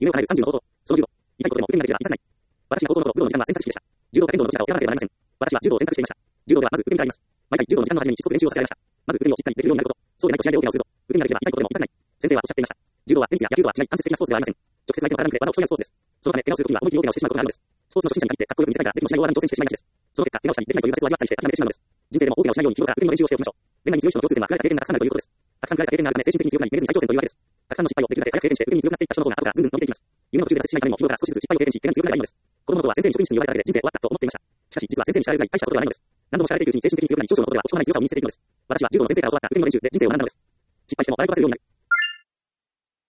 夢を叶える30の方法。その15。痛いことでも腕に慣れては痛くない。私が高校の頃、武道の時間は選択式でした。柔道か剣道のどちらかを選ばなければなりません。私は柔道を選択していました。柔道ではまず腕に鍛えます。毎回柔道の時間の初めにしつこく練習をさせられました。まず腕をしっかりできるようになること。そうでないと試合で大怪我をするぞ。腕に慣れては痛いことでも痛くない。先生はおっしゃっていました。柔道はテニスや野球とは違い間接的なスポーツではありません。直接相手の体に触れ技を競い合うスポーツです。そのため怪我をするときには思い切り大怪我をしてしまうことがあるのです。スポーツの初心者に限ってかっこよく見せたいが、できもしない大技に挑戦してしまいがちです。その結果、怪我をしたりできないという挫折を味わったりして諦めてしまうのです。人生でも大怪我をしないように日頃から腕の練習をしておきましょう。連打に強い人の共通点は振られた経験がたくさんあるということです。たくさん振られた経験があるため精神的に強くなり、めげずに再挑戦というわけです。たくさんの失敗をできるだけ早く経験して腕に強くなっていった人の方が後からぐんぐん伸びていきます。夢の途中で挫折しないためにも日頃から少しずつ失敗を経験し、怪我に強くなればいいのです。子供の頃は先生に職員室に言われただけで人生終わったと思っていました。しかし実は先生に叱られるぐらい大したことではないのです。何度も叱られていくうちに精神的に強くなり、少々のことでは落ち込まない強さを身につけていくのです。私は柔道の先生から教わった腕の練習で人生を学んだのです。失敗しても笑い飛ばせるようになる。